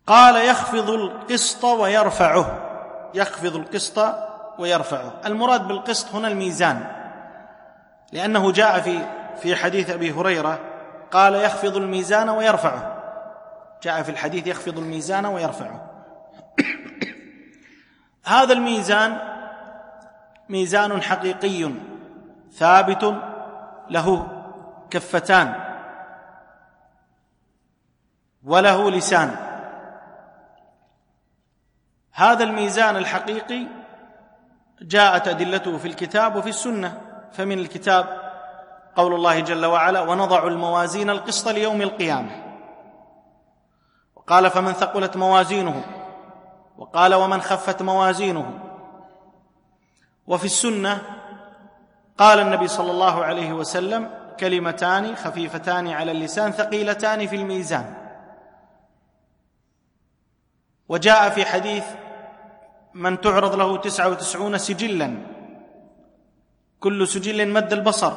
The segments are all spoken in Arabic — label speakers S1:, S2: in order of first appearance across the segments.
S1: قال يخفض القسط ويرفعه. يخفض القسط ويرفعه، المراد بالقسط هنا الميزان، لأنه جاء في حديث أبي هريرة قال يخفض الميزان ويرفعه، جاء في الحديث يخفض الميزان ويرفعه. هذا الميزان ميزان حقيقي ثابت له كفتان وله لسان. هذا الميزان الحقيقي جاءت أدلته في الكتاب وفي السنة. فمن الكتاب قول الله جل وعلا: ونضع الموازين القسط ليوم القيامة، وقال: فمن ثقلت موازينه، وقال: ومن خفت موازينه. وفي السنة قال النبي صلى الله عليه وسلم: كلمتان خفيفتان على اللسان ثقيلتان في الميزان. وجاء في حديث: من تعرض له 99 سجلا، كل سجل مد البصر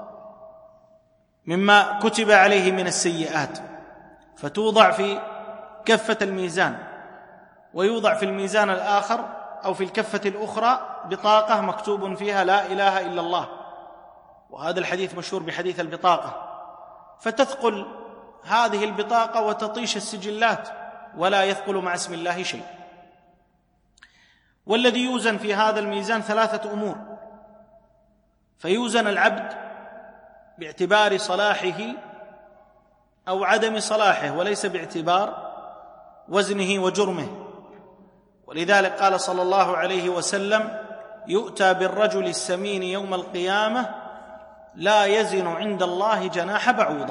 S1: مما كتب عليه من السيئات، فتوضع في كفة الميزان، ويوضع في الميزان الآخر أو في الكفة الأخرى بطاقة مكتوب فيها لا إله إلا الله، وهذا الحديث مشهور بحديث البطاقة. فتثقل هذه البطاقة وتطيش السجلات، ولا يثقل مع اسم الله شيء. والذي يوزن في هذا الميزان 3 أمور: فيوزن العبد باعتبار صلاحه أو عدم صلاحه، وليس باعتبار وزنه وجرمه. ولذلك قال صلى الله عليه وسلم: يؤتى بالرجل السمين يوم القيامة لا يزن عند الله جناح بعوضة.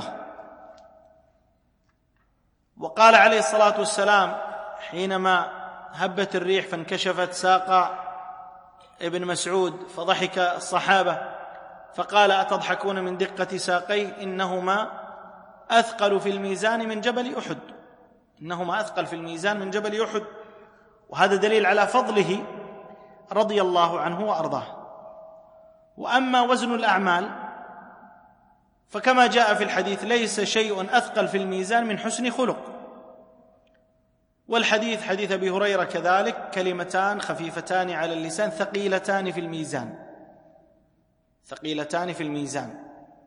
S1: وقال عليه الصلاة والسلام حينما هبت الريح فانكشفت ساق ابن مسعود فضحك الصحابة فقال: أتضحكون من دقة ساقيه؟ إنهما أثقل في الميزان من جبل أحد. إنهما أثقل في الميزان من جبل أحد. وهذا دليل على فضله رضي الله عنه وأرضاه. وأما وزن الأعمال فكما جاء في الحديث: ليس شيء أثقل في الميزان من حسن خلق. والحديث حديث أبي هريرة كذلك: كلمتان خفيفتان على اللسان ثقيلتان في الميزان. ثقيلتان في الميزان.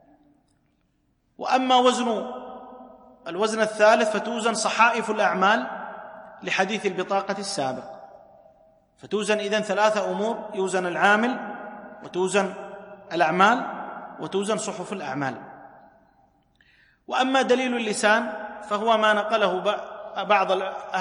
S1: وأما الوزن الثالث فتوزن صحائف الأعمال لحديث البطاقة السابق. فتوزن إذن 3 أمور: يوزن العامل، وتوزن الأعمال، وتوزن صحف الأعمال. وأما دليل اللسان فهو ما نقله بعض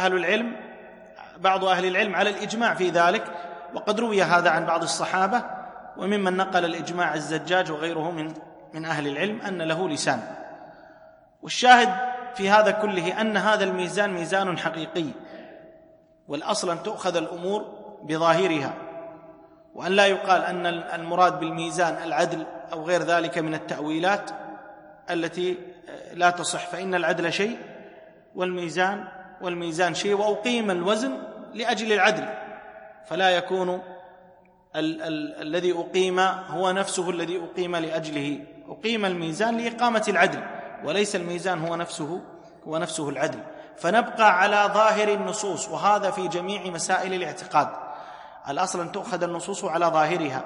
S1: أهل العلم على الإجماع في ذلك، وقد روي هذا عن بعض الصحابة، وممن نقل الإجماع الزجاج وغيره من أهل العلم أن له لسان. والشاهد في هذا كله أن هذا الميزان ميزان حقيقي، والأصل أن تؤخذ الأمور بظاهرها، وأن لا يقال أن المراد بالميزان العدل أو غير ذلك من التأويلات التي لا تصح. فإن العدل شيء والميزان شيء، وأقيم الوزن لأجل العدل، فلا يكون الذي أقيم هو نفسه الذي أقيم لأجله. أقيم الميزان لإقامة العدل، وليس الميزان هو نفسه العدل. فنبقى على ظاهر النصوص، وهذا في جميع مسائل الاعتقاد. الأصل أن تؤخذ النصوص على ظاهرها.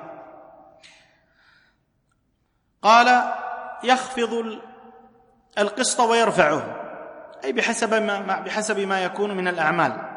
S1: قال: يخفض القسط ويرفعه، أي بحسب ما يكون من الأعمال.